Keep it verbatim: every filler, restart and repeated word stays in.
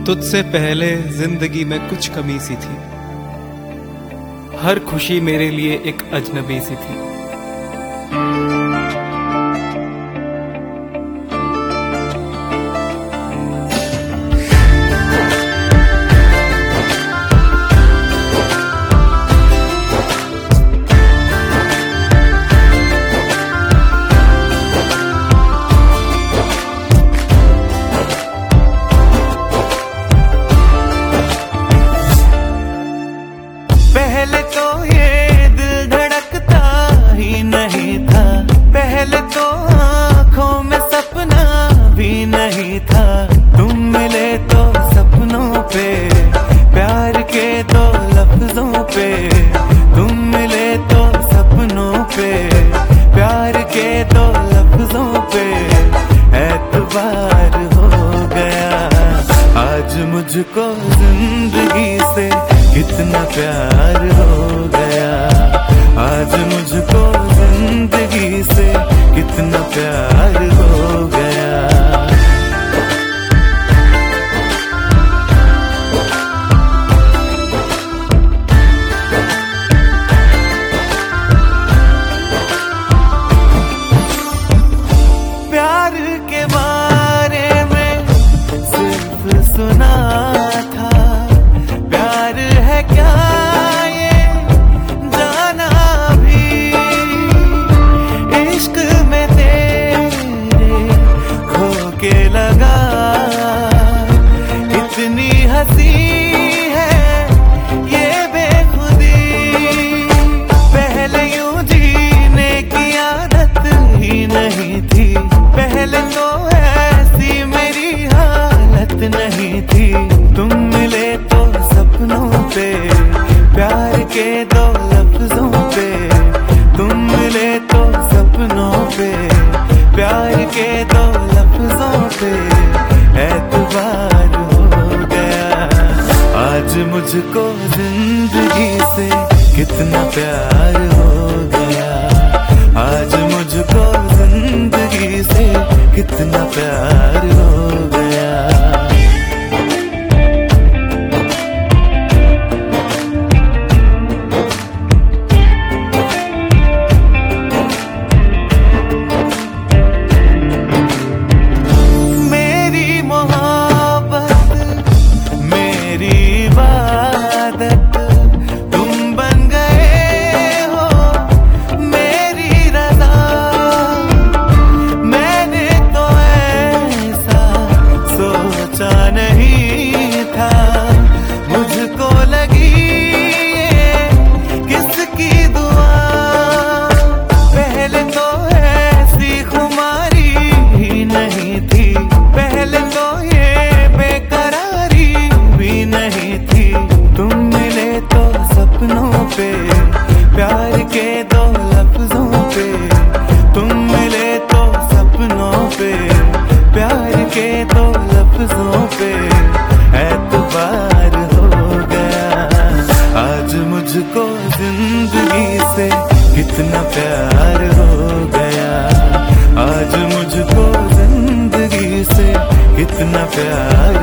तुझसे पहले जिंदगी में कुछ कमी सी थी, हर खुशी मेरे लिए एक अजनबी सी थी। पहले तो ये दिल धड़कता ही नहीं था, पहले तो आँखों में सपना भी नहीं था। तुम मिले तो सपनों पे, प्यार के दो लफ्जों पे। तुम मिले तो सपनों पे, प्यार के दो लफ्जों पे। एतबार हो गया आज मुझको जिंदगी से, कितना प्यार हो गया आज मुझको जिंदगी से, कितना प्यार हो गया। प्यार के बारे में सिर्फ सुना था, प्यार है क्या ये जाना भी। इश्क में तेरे खो के लगा, इतनी हंसी है ये बेखुदी। पहले यूं जीने की आदत ही नहीं थी, पहले तो ऐसी मेरी हालत नहीं थी। तुम मिले तो सपनों पे, प्यार के दो लफ्जों पे। तुम मिले तो सपनों पे, प्यार के दो लफ्जों पे। एतबार हो गया आज मुझको जिंदगी से, कितना प्यार हो गया आज मुझको जिंदगी से, कितना प्यार हो गया। नहीं था मुझको लगी ये किसकी दुआ। पहले तो ऐसी खुमारी ही नहीं थी, पहले तो ये बेकरारी भी नहीं थी। तुम मिले तो सपनों पे, प्यार के दो लफ्जों पे। तुम मिले तो सपनों पे, प्यार के दो लफ्जों पे। एतबार हो गया आज मुझको जिंदगी से, कितना प्यार हो गया आज मुझको जिंदगी से, कितना प्यार